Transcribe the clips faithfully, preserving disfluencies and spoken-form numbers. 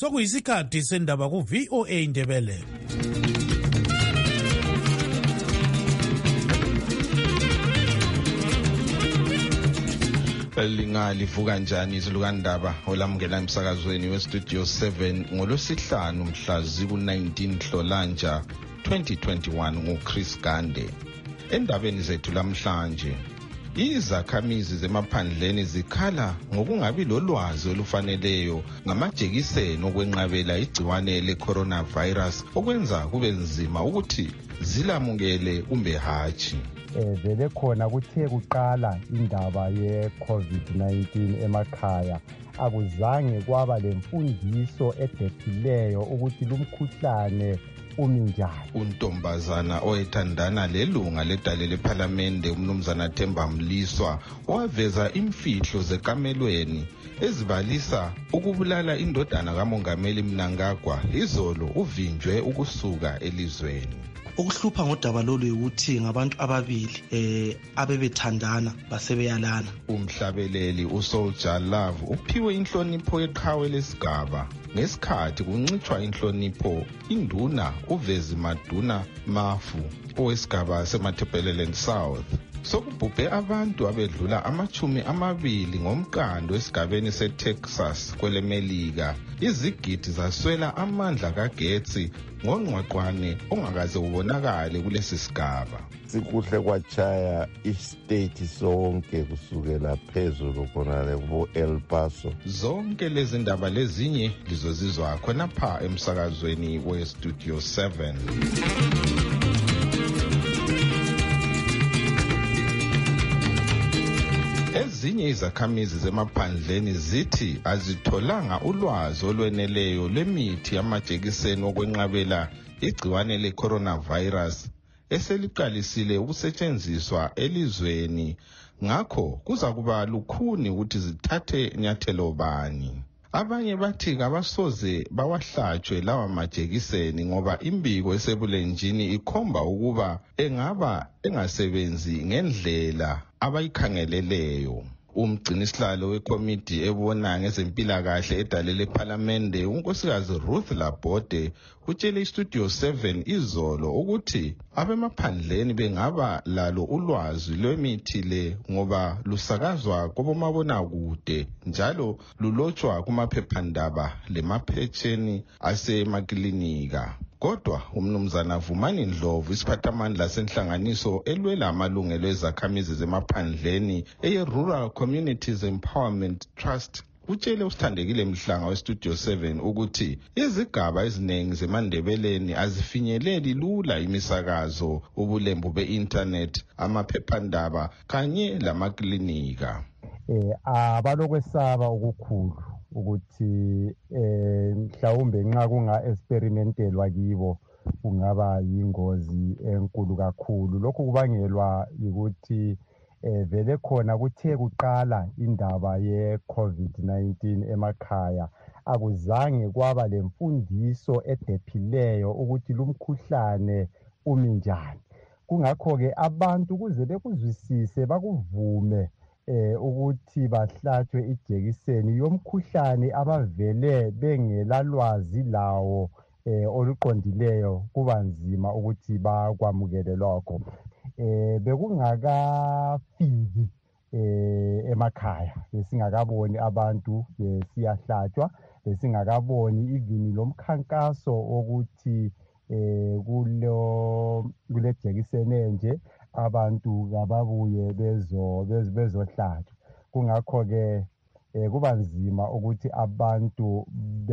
Sokuyisikhathi sendaba ku V O A Indebele. Lingalivuka njani izilukandaba olamukela emsakazweni westudio seven ngolwesihlanu mhla ziku nineteen Nhlolanja twenty twenty-one nguChris Gande. Endabeni zethu lamhlanje, izakhamizi zemaphandleni zikhala ngokungabi lolwazi olufaneleyo ngamajekiseni okwenqabela igciwane le-coronavirus okwenza kube nzima ukuthi zilamukele kumbe hatshi. Eh vele khona kuthe kuqala indaba ye COVID nineteen emakhaya akuzange kwaba lemfundiso edephileyo ukuthi lumkhuhlane uminjani. Untombazana oyethandana lelunga ledale leParliament umnumzana Themba Mliswa waveza imfihlo zekamelweni ezibalisa ukubulala indodana kaMongameli Mnangagwa izolo uvinjwe ukusuka elizweni. Ukuhlupha ngodaba lolu ukuthi ngabantu ababili eh abebethandana basebeyalana. Umhlabeleli uSoldier Love uphiwe inhlonipho yeqhawe lesigaba ngesikhathi kuncithwa inhlonipho induna uVezi Maduna Mafu owesigaba seMatabeleland South. Sokubhubhe abantu abedlula amachumi amabili ngomkando esigabeni seTexas kwelemelika. Izigidi zaswela amandla kagetsi ngongqwaqwane ongakaze ubonakale kulesi sigaba. Sikuhle kwachaya istate sonke kusukela phezulu khonale ku El Paso. Zonke lezi ndaba lezinye lizozizwa khona pha emsakazweni we Studio seven. Ezinye izakhamizi zemaphandleni zithi azitholanga ulwazi olweneleyo lemithi yamajekiseni okwenqabela igciwane le-coronavirus eseliqalisile ukusetshenziswa elizweni, ngakho kuza kuba lukhuni ukuthi zithathe nyathelo bani. Abanye bathi kabasoze bawahlatshwe lawa majekiseni ngoba imbiko esebulenjini ikhomba ukuba engaba engasebenzi ngendlela abayikhangeleleyo. Umgcinisihlalo wekomiti ebona ngezempilakahle edale leParliament unkosikazi Ruth Labode utshele iStudio seven izolo ukuthi abemaphandleni bengaba lalo ulwazi lwemithi le ngoba lusakazwa kubomabonakude njalo lulotshwa kumaphephandaba lemaphetsheni asemaklinika. Kodwa umnumzana Vumani Ndlovu isiphathamandla senhlanganiso elwela amalungelo ezakhamizi zemaphandleni eye-Rural Communities Empowerment Trust utshele usithandekile Mhlanga weStudio seven ukuthi izigaba eziningi zemandebeleni azifinyeleli lula imisakazo, ubulembu be-internet, amaphephandaba kanye lamaklinika. Eh abalokwesaba okukhulu ukuthi eh mhlawumbe nxa kunga experimentelwa kibo kungaba yingozi enkulu kakhulu. Lokhu kubangelwa ukuthi eh vele khona kuthe kuqala indaba ye COVID nineteen emakhaya akuzange kwaba lemfundiso edephileyo ukuthi lumkhuhlane uminjani. Kungakho ke abantu kuze bekuzwisise bakuvume eh ukuthi bahlatshwe ijekiseni yomkhuhlane abavele bengelalwazi lawo eh oluqondileyo kubanzima ukuthi bakwamukele lokho. Eh bekungakafiki eh emakhaya besingakaboni abantu besiyahlatshwa, besingakaboni even lomkhankaso ukuthi eh kulo kule jekiseni enje abantu ababuye bezo bezohlatshwa. Kungakho ke eh kuba nzima ukuthi abantu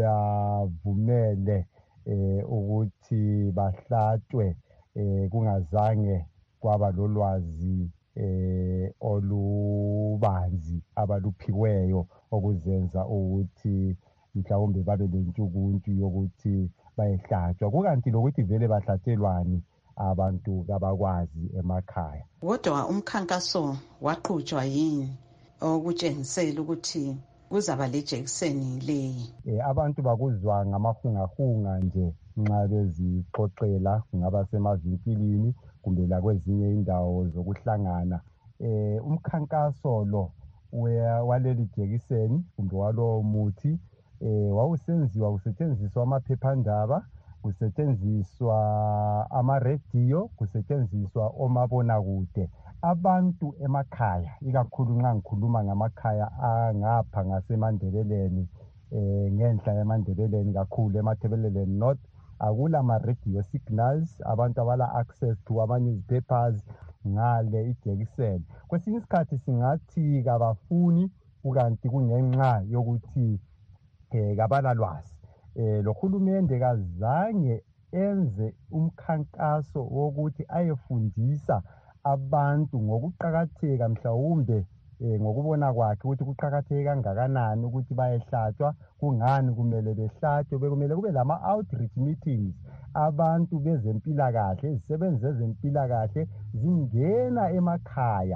bavumele eh ukuthi bahlatshwe eh kungazange kwaba lolwazi eh olubanzi abaluphiweyo okuzenza ukuthi mhlawumbe babe lentshukuntshu yokuthi bayehlatshwa. Kukanti lokuthi vele bahlatshelwani abantu kabakwazi emakhaya. Kodwa umkhankaso waqhutshwa yini okutshengisela ukuthi kuzaba lejekiseni leyi? Eh abantu bakuzwa ngamahungahunga nje nxa bezixoxela, kungaba semavinkilini kumbe la kwezinye indawo zokuhlangana. Eh umkhankaso lo waleli jekiseni kumbe walowo muthi eh wawusenziwa kusetshenziswa amaphephandaba, kusetshenziswa ama-radio, kusetshenziswa omabonakude. Abantu emakhaya, ikakhulu nxa ngikhuluma ngamakhaya angapha ngasemandebeleni, eh ngenhla yemandebeleni kakhulu emathebeleleni north, akula ma-radio signals, abantu abala access to ama-newspapers ngale ijekiseni. Kwesinye isikhathi singathi kabafuni, kukanti kungenxa yokuthi eh kabala lwazi. Eh lo hulumende kazange enze umkhankaso wokuthi ayefundisa abantu ngokuqhakatheka mhlawumbe eh ngokubona kwakhe ukuthi kuqhakatheke kangakanani ukuthi bayehlatshwa, kungani kumele behlatshwe. Bekumele kube lama outreach meetings, abantu bezempilakahle, izisebenzi zezempilakahle zingena emakhaya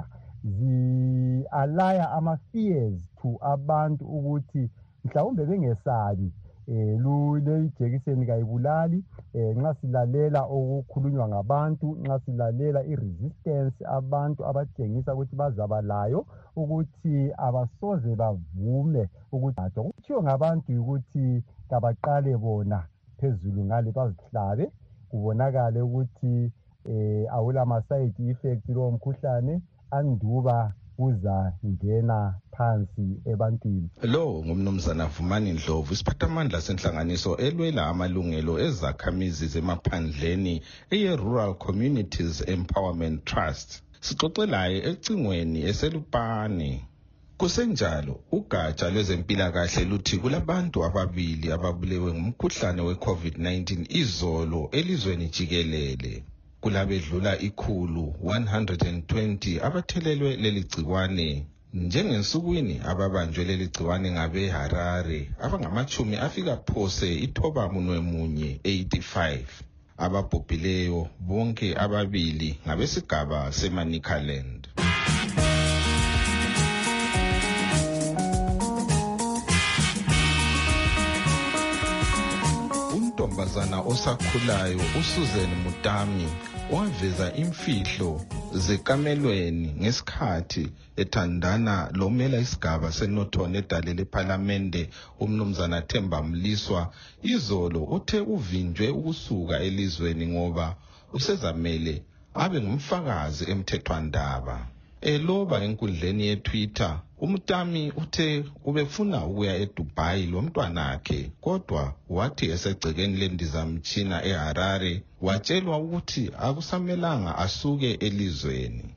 zi-alaya ama-fears to abantu ukuthi mhlawumbe bengesabi eh le ijekiseni kayibulali. eh nxa silalela okukhulunywa ngabantu, nxa silalela i-resistance abantu abatshengisa ukuthi bazaba layo, ukuthi abasoze bavume ukuthi kuthiwa ngabantu ukuthi kabaqale bona phezulu ngale bazihlabe, kubonakale ukuthi eh awula ma-side effects lo mkhuhlane, anduba uza ngena phansi ebantwini. Lo ngumnumzana Vumani Ndlovu, isiphathamandla senhlanganiso elwela amalungelo ezakhamizi zemaphandleni eye-Rural Communities Empowerment Trust. Sixoxelaye ecingweni eselupane. Kusenjalo, ugatsha lwezempilakahle luthi kulabantu ababili ababulewe ngumkhuhlane we-COVID nineteen izolo elizweni jikelele. Kulabedlula ikhulu one hundred twenty abathelelwe leli gciwane. Njengensukwini ababanjwe leli gciwane ngabe Harare abangamachumi afika phose ithoba munwe munye eighty-five. Ababhubhileyo bonke ababili ngabesigaba seManicaland. Untombazana osakhulayo uSusan Mutami waveza imfihlo zekamelweni ngesikhathi ethandana lomela isigaba seNothona edale leParliamente umnumzana Themba Mliswa. Izolo uthe uvinjwe ukusuka elizweni ngoba usezamele abe ngumfakazi emthethwandaba. Eloba enkundleni yeTwitter, uMutami uthe ubefuna ukuya eDubai lomntwanakhe, kodwa wathi esegcekeni lendizamtshina eHarare watshelwa ukuthi akusamelanga asuke elizweni.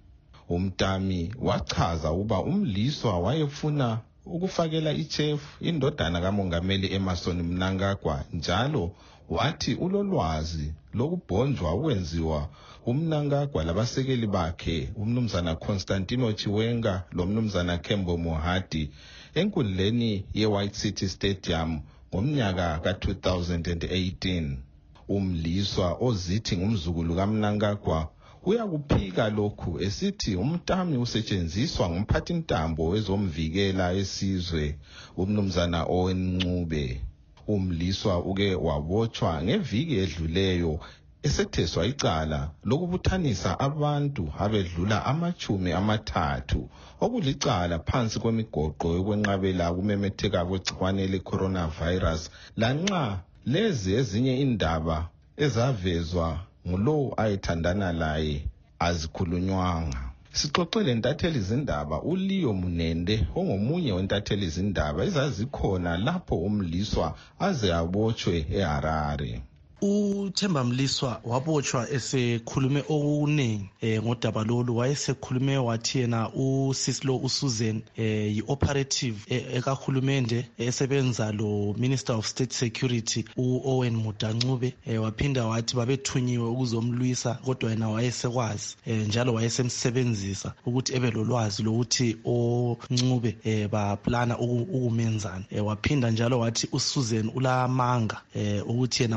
uMtami wachaza uba umliswa wayefuna ukufakela ichefu indodana kamongameli Emmerson Mnangagwa, njalo wathi ulolwazi lokubhonjwa ukwenziwa uMnangagwa labasekeli bakhe umnumzana Constantino Chiwenga lomnumzana Kembo Mohadi enkundleni ye-White City Stadium ngomnyaka ka two thousand eighteen. Umliswa ozithi ngumzukulu kaMnangagwa uyakuphika lokhu esithi uMtami usetshenziswa ngumphathintambo wezomvikela esizwe umnumzana Owen Ncube. Umliswa uke wabotshwa ngeviki edluleyo esetheswa icala lokubuthanisa abantu abedlula amachumi amathathu okulicala phansi kwemigoqo yokwenqabela kumemetheka kwegciwane le-coronavirus, lanxa lezi ezinye indaba ezavezwa ngulo ayethandana laye azikhulunywanga. Sixoxele ntatheli zindaba uLeo Munende ongomunye wentatheli zindaba ezazikhona lapho umliswa aze abotshwe eHarare. uThemba Mliswa wabotshwa esekhulume okuningi eh ngodaba lolu. Wayesekhulume wathi yena uSislo uSusan eh yi-operative ekahulumende esebenza lo Minister of State Security uOwen Mudancube. eh waphinda wathi babethunyiwe ukuzomlwisa, kodwa yena wayesekwazi eh njalo wayesemsebenzisa ukuthi ebe lolwazi lokuthi oNcube eh baplana ukumenzana. eh waphinda njalo wathi uSusan ulamanga eh ukuthi yena wayefuna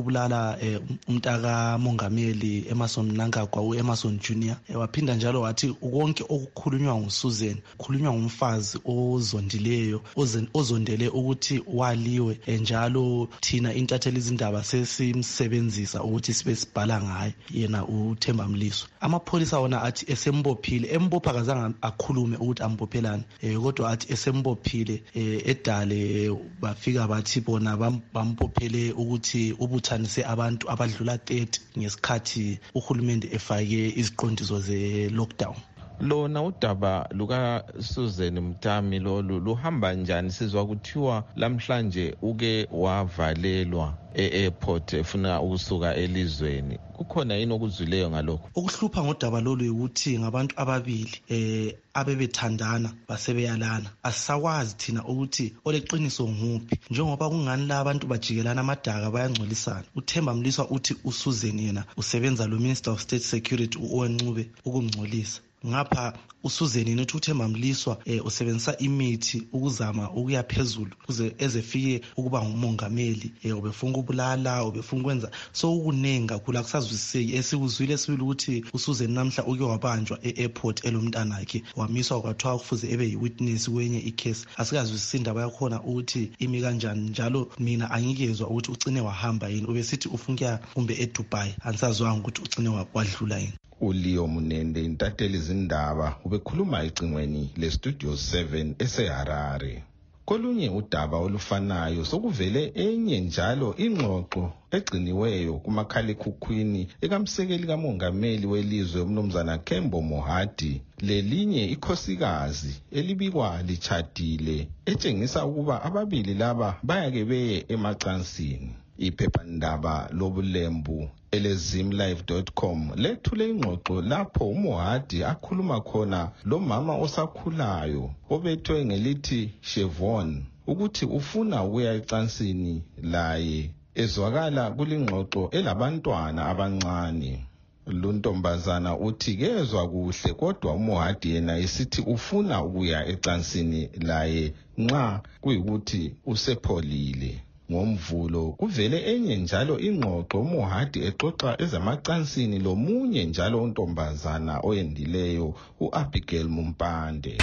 ukubulala eh, umntaka mongameli Emmerson Mnangagwa u-Emmerson Junior eh, waphinda njalo wathi konke okukhulunywa nguSusan khulunywa ngumfazi ozondileyo ozondele ukuthi waliwe eh, njalo thina intatheli izindaba sesimsebenzisa ukuthi sibe sibhala ngaye yena uThemba Mliswa. Amapholisa wona athi esembophile embopha kazange akhulume ukuthi ambophelani eh, kodwa athi esembophile eh, edale eh, bafika bathi bona bambophele ukuthi ubuthanise abantu abadlula thirty ngesikhathi uhulumende efake iziqondiso ze lockdown. Lona udaba luka Susan Mtami lolu luhamba njani? Sizwa kuthiwa lamhlanje uke wavalelwa e-airport efuna ukusuka elizweni. Kukhona yini okuzwileyo ngalokho? Ukuhlupha ngodaba lolu ukuthi ngabantu ababili eh abebethandana basebeyalana. Asisakwazi thina ukuthi oleqiniso nguphi njengoba kungani la abantu bajikelana amadaka bayangcolisana. uThemba Mliswa uthi uSusan yena usebenza lo Minister of State Security uOncube ukungcolisa. Ngapha uSusan nothi uThemba Mliswa eh, usebenzisa imithi ukuzama ukuya phezulu kuze ezefike ukuba ngumongameli eh, ubefuna ukubulala ubefuna ukwenza so ukunengi kakhulu akusazwiseki. Esikuzwile sibili ukuthi uSusan namhla uke wabanjwa e-airport elomntana wakhe wamiswa kwathiwa kufuze ebe yi-witness kwenye i-case. Asikazwisisi indaba yakhona ukuthi imi kanjani njalo mina angikezwa ukuthi ugcine wahamba yini ubesithi ufuna kumbe eDubai ansazwanga ukuthi ugcine wadlula yini. uLeo Munende intatheli izindaba ubekhuluma ecingweni leStudio seven eseHarare. Kolunye udaba olufanayo sokuvele enye njalo ingxoxo egciniweyo kumakhalekhukhwini ekamsekeli kamongameli welizwe umnumzana Kembo Mohadi lelinye ikhosikazi elibikwa lichadile etshengisa ukuba ababili laba bayake beye emacansini. Iphephandaba lobulembu elezimlive dot com lethule ingxoxo lapho uMohadi akhuluma khona lo mama osakhulayo obethwe ngelithi Chevron ukuthi ufuna ukuya ecansini laye. Ezwakala kulingxoxo elabantwana abancane. Luntombazana uthi kezwa kuhle kodwa uMohadi yena esithi ufuna ukuya ecansini laye nxa kuyikuthi usepholile. Ngomvulo kuvele enye njalo ingxoxo uMohadi exoxa ezamacansini lomunye njalo untombazana oyendileyo uAbigail Mumpande.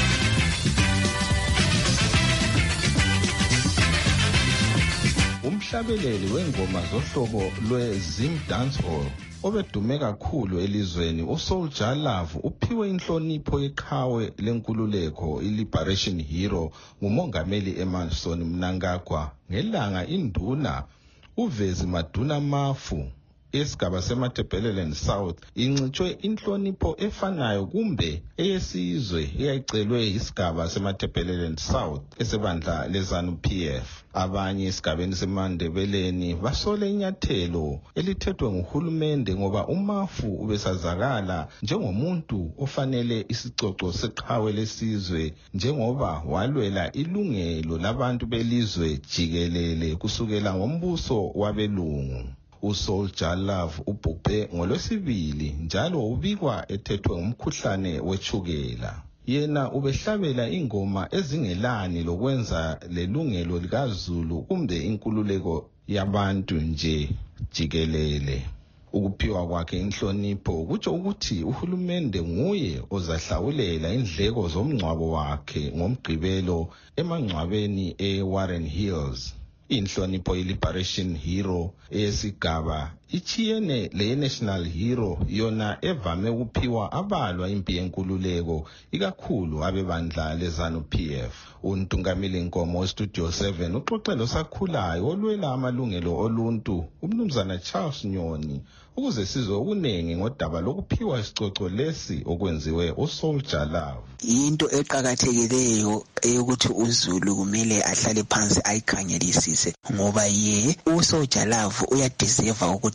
Umhlabeleli wengoma zohlobo lweZim Dancehall obedume kakhulu elizweni uSoulja Love uphiwe inhlonipho yeqhawe lenkululeko iLiberation Hero ngumongameli Emmerson Mnangagwa ngelanga induna uVezi Maduna Mafu esigaba seMatabeleland South incitshwe inhlonipho efanayo kumbe eyesizwe eyayicelwe isigaba seMatabeleland South esebandla leZanu P F. Abanye esigabeni seMandebeleni basole inyathelo elithethwe nguhulumende ngoba uMafu ubesazakala njengomuntu ofanele isicoco seqhawe lesizwe njengoba walwela ilungelo labantu belizwe jikelele kusukela ngombuso wabelungu. uSoulja Love ubhubhe ngolwesibili njalo ubikwa ethethwe ngumkhuhlane wechukela. Yena ubehlabela ingoma ezingelani lokwenza lelungelo likaZulu kumbe inkululeko yabantu nje jikelele. Ukuphiwa kwakhe inhlonipho kutsho ukuthi uhulumende nguye ozahlawulela indleko zomngcwabo wakhe ngomgqibelo emangcwabeni eWarren Hills. Inhlonipho iLiberation Hero eyesigaba ichiyene le National Hero yona evame ukuphiwa abalwa impi yenkululeko ikakhulu abebandla leZanu P F. Untungameli Nkomo weStudio seven uxoxelo sakhulayo olwela amalungelo oluntu umnumzana Charles Nyoni ukuze sizwe okunengi ngodaba lokuphiwa isicoco lesi okwenziwe uSoulja Love. Into eqhakathekileyo eyokuthi uZulu kumele ahlale phansi ayikhangelisise ngoba ye uSoulja Love uyadeserve ukuthi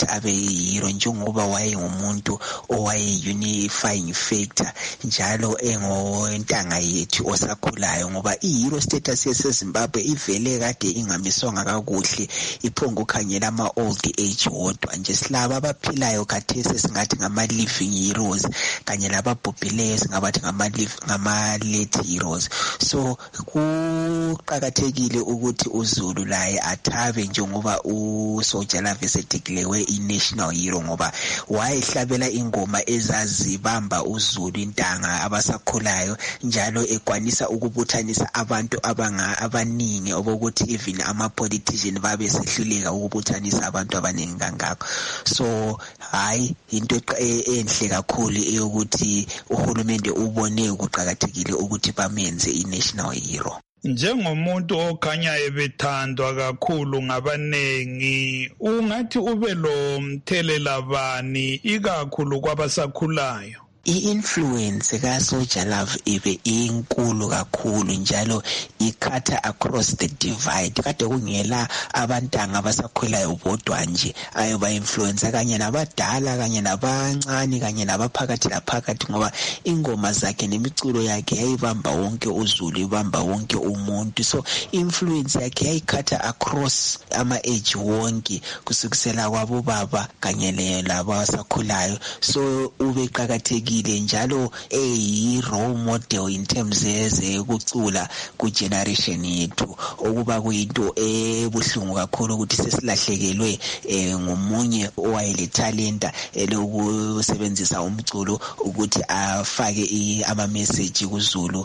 abe yihero njengoba wayengumuntu owaye-unifying factor njalo engontanga yethu osakhulayo, ngoba i-hero status yesezimbabwe ivele kade ingamiswanga kakuhle, iphonga ukhangela ama-old age wodwa nje. Silaba abaphilayo khathesi singathi ngama-living heroes kanye lababhubhileyo singabathi ngama-late heroes. So kuqakathekile ukuthi uZulu laye athabe njengoba uSoja Love esedeclarewe i-national hero, ngoba wayehlabela ingoma ezazibamba uZulu intanga abasakhulayo njalo ekwanisa ukubuthanisa abantu abanga abaningi obokuthi even ama-politician babe sehluleka ukubuthanisa abantu abaningi kangako. So hayi into enhle kakhulu eyokuthi uhulumende ubone ukuqakathekile ukuthi bamenze i-national hero. Njengomuntu okhanya ebethandwa kakhulu ngabanengi, ungathi ube lo mthelela bani ikakhulu kwabasakhulayo? I-influence kaSoja Love ibe inkulu kakhulu njalo ikhatha across the divide. Kade kungela abantanga abasakhulayo bodwa nje ayoba influence kanye nabadala kanye nabancane kanye nabaphakathi laphakathi, ngoba ingoma zakhe nemiculo yakhe yayibamba wonke uZulu, ibamba wonke umuntu. So influence yakhe yayikhatha across ama-age wonke kusukisela kwabo baba kanye labasakhulayo. So ube qakathekile njalo eyi-role model in terms yezekucula ku-generation yethu, okuba kuyinto ebuhlungu kakhulu ukuthi sesilahlekelwe ngomunye owayelethalenta elokusebenzisa umculo ukuthi afake ama-message kuZulu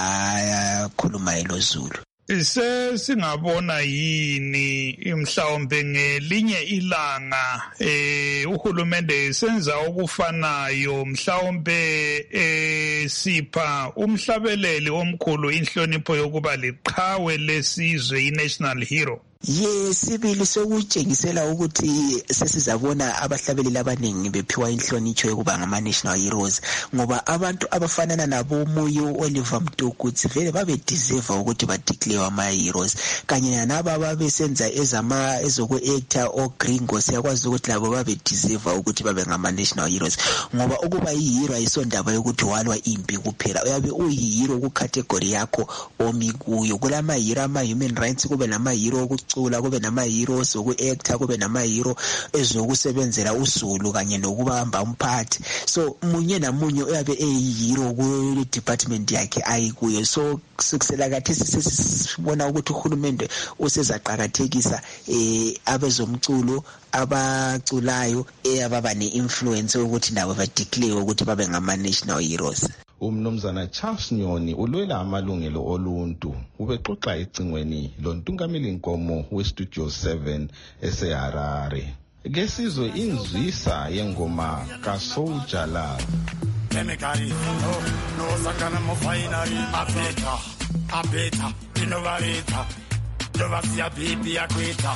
akhulumayo lo Zulu. Sesingabona yini mhlawumbe ngelinye ilanga eh uhulumende senza okufanayo, mhlawumbe eh sipha umhlabeleli omkhulu inhlonipho yokuba liqhawe lesizwe i-national hero? Yes, sibili sokutshengisela ukuthi sesizabona abahlabeleli abaningi bephiwa inhlonipho yokuba ngama-national heroes, ngoba abantu abafanana nabo Moyo Oliver Mtukudzi vele babe deserve ukuthi badeclare ama-heroes, kanye nabo ababesenza ezama ezoku-actor oGringo siyakwazi ukuthi labo babe deserve ukuthi babe ngama-national heroes, ngoba ukuba i-hero ayisondaba yokuthi walwa impi kuphela, uyabe uyi-hero ku-category yakho omi kuyo. Kulama-hero ama-human rights, kube nama-hero cula, kube nama-heroes oku-actor, kube nama-hero ezokusebenzela uZulu kanye nokubamba umphathi. So munye namunye uyabe eyi-hero ku-department yakhe ayikuyo. So kusukisela kathesi sesibona ukuthi uhulumende usezaqakathekisa eh abezomculo abaculayo ababa ne-influence ukuthi nabo badeclare ukuthi babe ngama-national heroes. Umnumzana Charles Nyoni ulwela amalungelo oluntu ubexoxa ecingweni lontungameli Nkomo we-Studio seven eseHarare. Ngesizwe inzwisa yengoma kaSoja Love. Chemically, no, no sakana mo finally abeta, abeta, innovator, Dovasia baby akweta.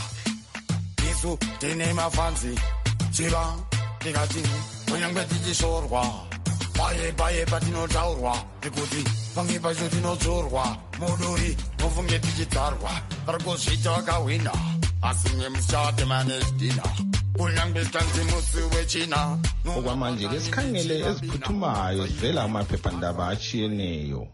Isu tenema fancy, chiba, digati, oyangbe dijishorwa. Baye baye batino taurwa, ekuti, pangi bajo dino zorwa, modori, mofunge digitarwa, targo shita kawina, asinye mshate manestina. Okwamanje ke sikhangele eziphuthumayo zivela amaphephandaba atshiyeneyo.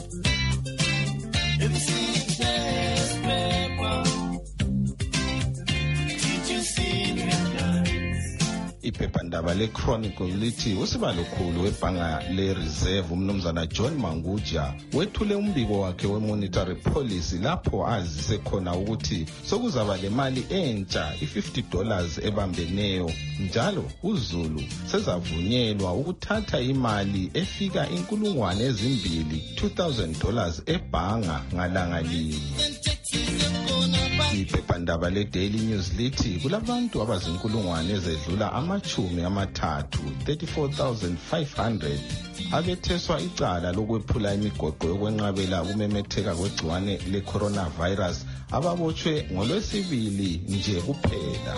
Iphephandaba le-Chronicle lithi usibalo khulu webhanga le-Reserve umnumzana John Manguja wethule umbiko wakhe we-monetary policy lapho azise khona ukuthi sokuzaba le mali entsha i-fifty dollars ebambeneyo njalo uZulu sezavunyelwa ukuthatha imali efika inkulungwane ezimbili two thousand dollars ebhanga ngalanga linye. Iphephandaba le-Daily News lithi kulabantu abazinkulungwane ezedlula amachumi amathathu thirty-four thousand five hundred abetheswa icala lokwephula imigoqo yokwenqabela ukumemetheka kwegciwane le-coronavirus ababotshwe ngolwesibili nje kuphela.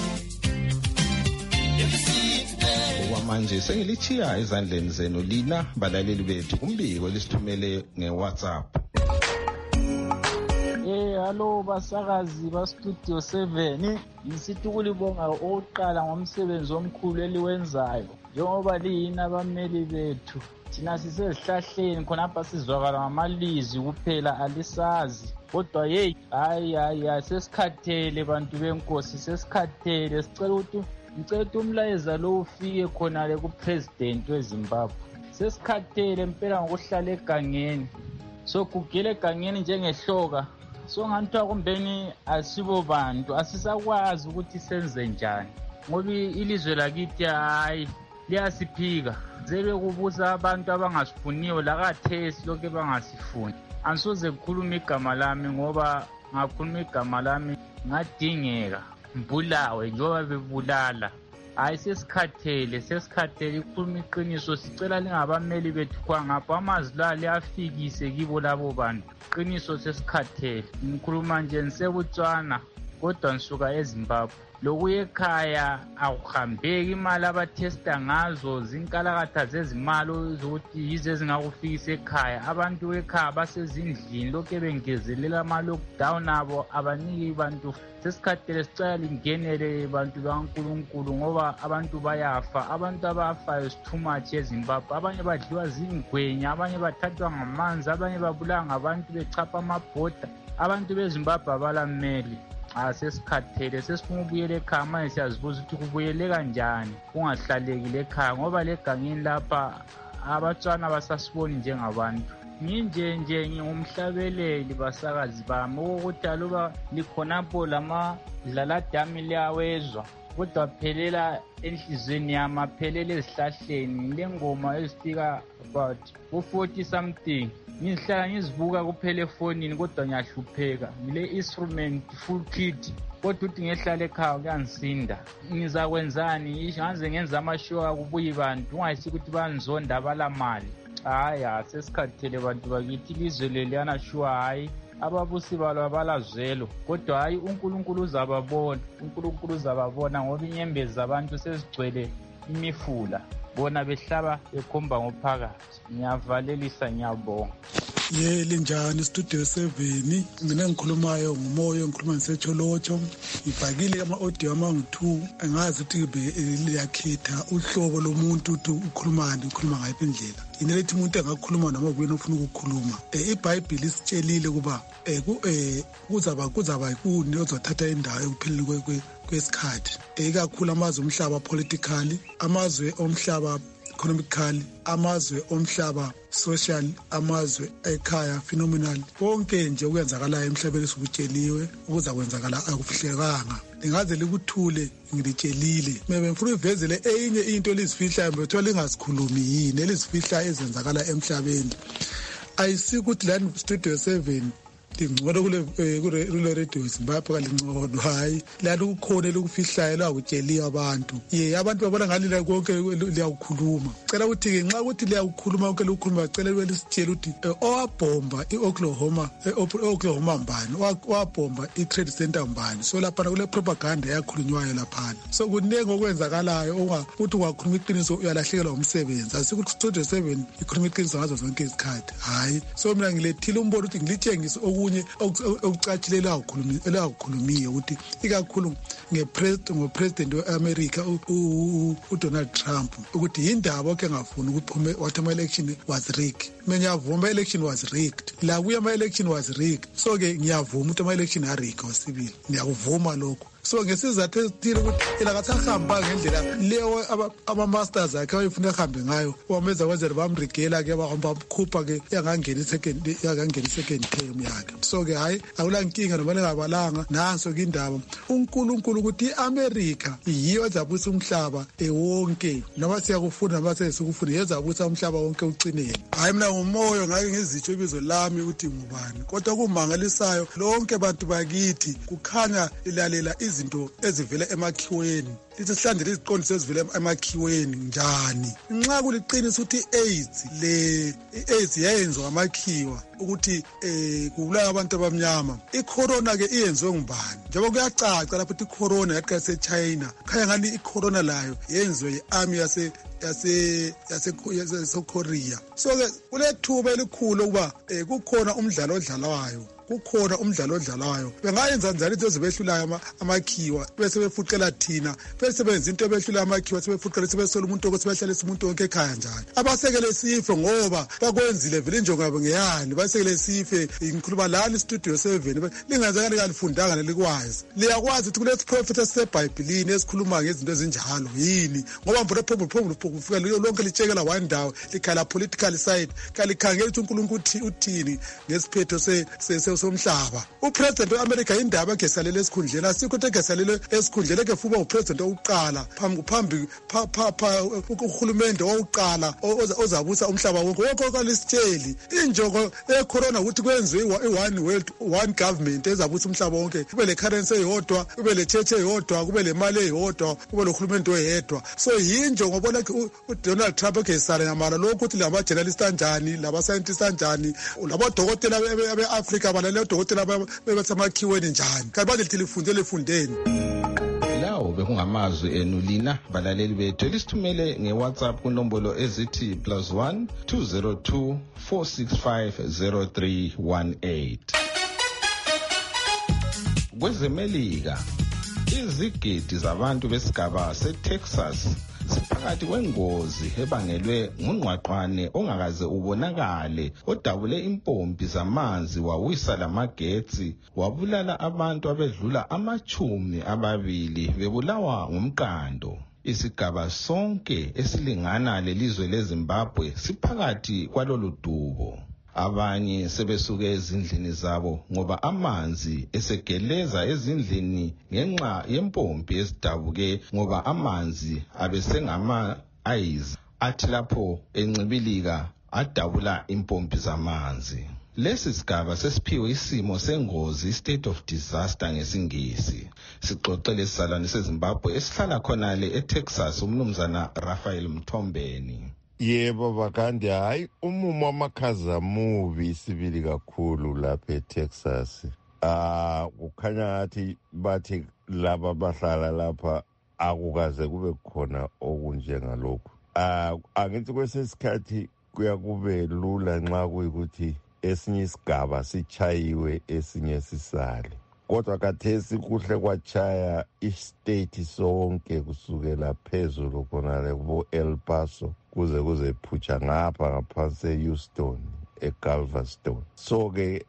Okwamanje sengilichiya ezandleni zenu lina balaleli bethu kumbiko lisithumele nge-WhatsApp. njalo basakazi bastudio seven ngisithi ukulibonga oqala ngomsebenzi omkhulu eliwenzayo njengoba liyini abameli bethu thina sisezihlahleni khonapha sizwakala ngamalizwi kuphela alisazi kodwa yeyi hayi hayi hayi sesikhathele bantu benkosi sesikhathele sicela ukuthi ngicela ukuthi umlayeza lo ufike khonale kupresident weZimbabwe sesikhathele impela ngokuhlala egangeni sogugela egangeni njengehloka so nganthiwa kumbeni asibo bantu asisakwazi ukuthi senze njani ngoba ilizwe lakithi hayi liyasiphika zebe kubusa abantu abangasifuniyo lakathesi lokho bangasifuni angisoze kukhuluma igama lami ngoba ngakhuluma igama lami ngadingeka mbulawe njengoba bebulala hayi sesikhathele sesikhathele ikhuluma iqiniso sicela lingabameli bethu kwangapha amazwi la liyafikise kibo labo bantu iqiniso sesikhathele ngikhuluma nje nisebutswana kodwa nisuka eZimbabwe lokuye ekhaya akuhambeki imali abathesta ngazo zinkalakatha zezimali zokuthi yize ezingakufikisa ekhaya abantu ekhaya basezindlini lokhu bengezelela ama-lockdown abo abaniki bantu sesikhathele sicela lingenele bantu bakaNkulunkulu ngoba abantu bayafa abantu abafayo too much eZimbabwe abanye badliwa zingwenya abanye bathathwa ngamanzi abanye babulawa ngabantu bechapha amabhoda abantu beZimbabwe abalammeli asesikhathele sesifuna ukubuyela ekhaya manje siyazibuza ukuthi kubuyele kanjani kungahlalekile ekhaya ngoba legangeni lapha abatswana basasiboni njengabantu nginje nje ngingumhlabeleli basakazi bami ukuthi aluba likhonapho lama dlaladami liyawezwa kodwa phelela enhlizweni yami aphelela ezihlahleni lengoma ezifika about u-forty something ngihlala ngizibuka kuphela efonini kodwa ngiyahlupheka ngile instrument full kit kodwa uthi ngehlala ekhaya kuyangisinda ngizakwenzani isho ngaze ngenza amashow akubuyi bantu ungayisi ukuthi banizonda abalamali hayi sesikhathele bantu bakithi ilizwe leliyana shuwa hayi ababusi balo abalazwelo kodwa hayi uNkulunkulu uzababona uNkulunkulu uzababona ngoba inyembezi zabantu sezigcwele imifula bona behlaba bekhomba ngophakathi ngiyavalelisa ngiyabonga ye linjani studio seven mina ngikhulumayo ngumoyo ngikhuluma ngisecholotsho ngibhakile ama-audio amangu-two engazi ukuthi liyakhetha uhlobo lomuntu ukuthi ukhulumani ukhuluma ngayiphi indlela yini lethi umuntu engakhuluma noma kuyena ofuna ukukhuluma um ibhayibhili isitshelile ukuba um kuzaba kuzaba kuni ozothatha indawo ekupheleni kwesikhathi ikakhulu amazwe omhlaba politically amazwe omhlaba economically amazwe omhlaba social amazwe ekhaya phenomenal konke nje okwenzakalayo emhlabeni sikutsheliwe ukuza kwenzakala akufihlekanga lingaze likuthule ngilitshelile mebe ngifuna uvezele enye into lizifihlayo bethiwa lingasikhulumi yini elizifihla ezenzakala emhlabeni ayisikuthi lani studio seven ngcono kule kule radio Zimbabwe kalingcono hayi lana ukukhona lokufihlayo lakutsheliwe abantu ye abantu babona ngalila konke liyakukhuluma cela ukuthi ke nxa ukuthi liyakukhuluma konke lokukhuluma cela lisitshela ukuthi owabhomba iOklahoma eOklahoma mbani owabhomba iTrade Center mbani so lapha kule propaganda yakhulunywayo lapha so kunenge okwenzakalayo ukuthi ungakhuluma iqiniso uyalahlekelwa umsebenzi asikuthi studio seven ikhuluma iqiniso ngazo zonke izikhathi hayi so mina ngilethile umbono ukuthi ngilitshengise okunye okucatshilela ukukhuluma elakukhulumiye ukuthi ikakhulu ngepresident ngopresident weAmerica uDonald Trump ukuthi indaba ke ngafuna ukuphume wathi ama election was rigged menyavuma election was rigged la kuya ama election was rigged so ke ngiyavuma ukuthi ama election are rigged wasibili ngiyakuvuma lokho so ngesizathu esithile ukuthi elakathahamba ngendlela leyo ama-masters akhe ayefuna ehambe ngayo wameza wenzela bamrigela ke bahamba bukhupha ke yangangena i-second yangangena i-second term yakhe so ke hayi akulankinga noma lingabalanga nanso ke indaba uNkulunkulu ukuthi i-America yiyo ezabusa umhlaba ewonke noma siyakufunda noma sesikufunda yezabusa umhlaba wonke ucineni hayi mina ngumoyo ngake ngizitsho ibizo lami ukuthi ngubani kodwa kumangalisayo lonke bantu bakithi kukhanya ilalela izinto ezivela emakhiweni lithi sihlandele iziqondiso ezivela emakhiweni njani nxa kuliqiniso ukuthi i-AIDS le i-AIDS yayenziwa amakhiwa ukuthi eh kubulala abantu abamnyama icorona ke iyenziwe ngubani njengoba kuyacaca lapho ukuthi icorona yathi yaseChina khaya ngani icorona layo yenziwe yi-army yase yase yase Korea so ke kulethuba elikhulu ukuba kukhona umdlalo odlalwayo kukhona umdlalo odlalayo. Bengayenza njani into ezibehlulayo amakhiwa bese befuqela thina bese benza into ebehlulayo amakhiwa sebefuqela sebesola umuntu ukuthi behlalisa umuntu wonke ekhaya njani. Abasekele sife ngoba bakwenzile vele injongo yabo ngeyani. Basekele sife ngikhuluma lana istudio seven lingazange kalifundanga nelikwazi. Liyakwazi ukuthi kulesi prophet seBhayibhelini esikhuluma ngezinto ezinjalo yini ngoba mbona phombo phombo kufika lonke litshekela one ndawo likhala political side kalikhangela ukuthi uNkulunkulu uthini ngesiphetho se somhlaba. Upresident weAmerica indaba egesalele esikhundleni asikho egesalele esikhundleni ekefuba upresident oqala phambi phambi pha uhulumende oqala ozabusa umhlaba wonke wonke kwalisitsheli injongo ecorona ukuthi kwenziwe i-one world one government ezabusa umhlaba wonke kube le currency eyodwa kube le church eyodwa kube le mali eyodwa kube lo hulumende oyedwa. So yinjongo bona uDonald Trump egesala ngamala lokho ukuthi laba journalist kanjani laba scientist kanjani laba dokotela beAfrica balale dokotela bebasemakhiweni njani kanti bathi lifundele fundeni. Lawo bekungamazwi enu lina balaleli bethu elisithumele ngeWhatsApp kunombolo ezithi plus one two zero two four six five zero three one eight. Kwezemelika izigidi zabantu besigaba seTexas siphakathi kwengozi ebangelwe ngungqwaqwane ongakaze ubonakale odabule impompi zamanzi wawisa lamagetsi wabulala abantu abedlula amachumi ababili bebulawa ngumqando. Isigaba sonke esilingana lelizwe leZimbabwe siphakathi kwalolu dubo. Abanye sebesuke ezindlini zabo ngoba amanzi esegeleza ezindlini ngenxa yempompi ezidabuke ngoba amanzi abesengama ice athi lapho encibilika adabula impompi zamanzi. Lesi sigaba sesiphiwe isimo sengozi state of disaster ngesingisi. Sixoxele isizalwane seZimbabwe esihlala khona le eTexas umnumzana Raphael Mthombeni. Yebo bakandi hayi umumo wamakhaza mubi sibili kakhulu lapha eTexas. Ah kukhanya ngathi bathi laba bahlala lapha akukaze kube khona okunjengalokho. Ah angithi kwesesikhathi kuya kube lula nxa kuyikuthi esinye isigaba sichayiwe esinye sisale. Kodwa kathesi kuhle kwachaya istate sonke kusukela phezulu khonale kubo El Paso kuze kuze phutsha ngapha ngaphansi eHouston eGalveston. So ke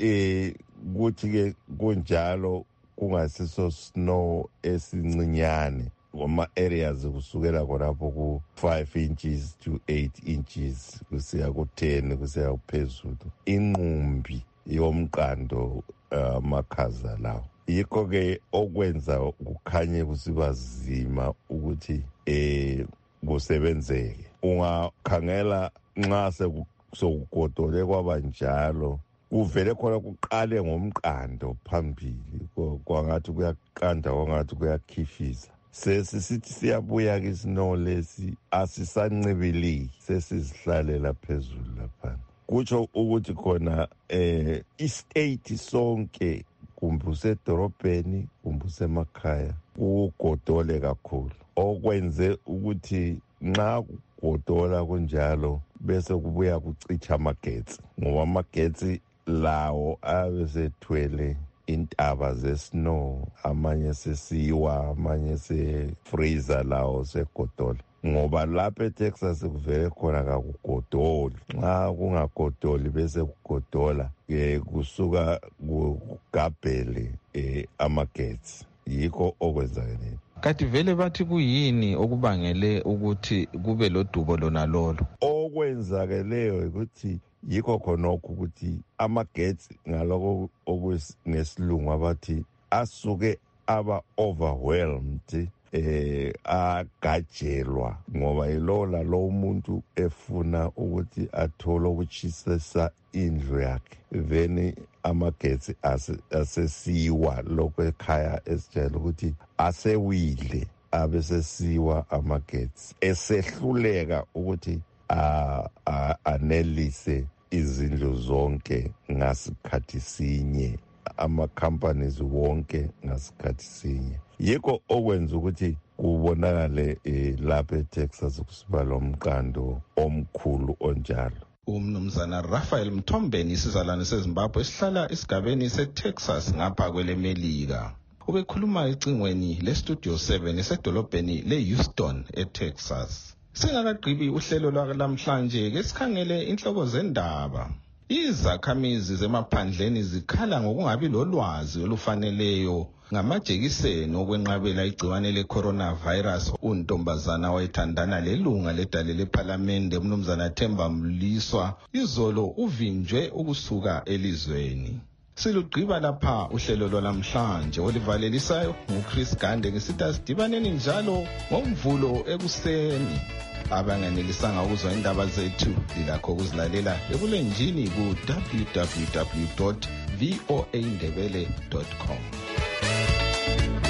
eh kuthi ke kunjalo kungasiso snow esincinyane ngoma areas kusukela khonapho ku five inches to eight inches kusiya ku ten kusiya phezulu. Inqumbi yomqando amakhaza lawo yikho ke okwenza kukhanye kusiba zima ukuthi eh kusebenzeke. Ungakhangela nxa sekugodole kwabanjalo kuvele khona kuqale ngomqando phambili kwangathi kuyaqanda kwangathi kuyakhifisa. Sesisithi siyabuya ke snow lesi asisancibiliki sesizihlalela phezulu lapha. Kutsho ukuthi khona eh istate sonke kumbe usedorobheni kumbe usemakhaya kugodole kakhulu okwenze ukuthi nxa kugodola kunjalo bese kubuya kucicha amagetsi ngoba amagetsi lawo abesethwele intaba zesnow amanye sesiwa amanye se-freezer lawo segodola ngoba lapha eTexas kuvele khona kakugodoli. Nxa kungagodoli bese kugodola ke kusuka kugabhele eh amagetsi yikho okwenzakele. Kanti vele bathi kuyini okubangele ukuthi kube lodubo lona lolo? Okwenzakeleyo ukuthi yikho khonokho ukuthi amagetsi ngaloko okwesilungu abathi asuke aba overwhelmed eh agajelwa ngoba ilola lo umuntu efuna ukuthi athole ukuchisesa indlu yakhe then amagetsi asesiwa lokho ekhaya esijayela ukuthi asewile abesesiwa amagetsi esehluleka ukuthi anelise izindlu zonke ngasikhathi sinye ama-companies wonke ngasikhathi sinye. Yikho okwenza ukuthi kubonakale lapha eTexas kusiba lo mqando omkhulu onjalo. Umnumzana Raphael Mthombeni isizalwane seZimbabwe esihlala esigabeni seTexas ngapha kwelemelika. Ubekhuluma ecingweni leStudio seven esedolobheni leHouston eTexas. Singakagqibi uhlelo lwalamhlanje ke sikhangele inhloko zendaba. Izakhamizi zemaphandleni zikhala ngokungabi lolwazi olufaneleyo ngamajekiseni okwenqabela igciwane le-coronavirus. Untombazana wayethandana lelunga ledale lephalamende umnumzana Themba Mliswa izolo uvinjwe ukusuka elizweni. Silugqiba lapha uhlelo lwalamhlanje olivalelisayo nguChris Gande ngisithi asidibaneni njalo ngomvulo ekuseni. Abanganelisanga ukuzwa indaba zethu lilakho ukuzilalela ebulenjini ku w w w dot v o a ndebele dot com.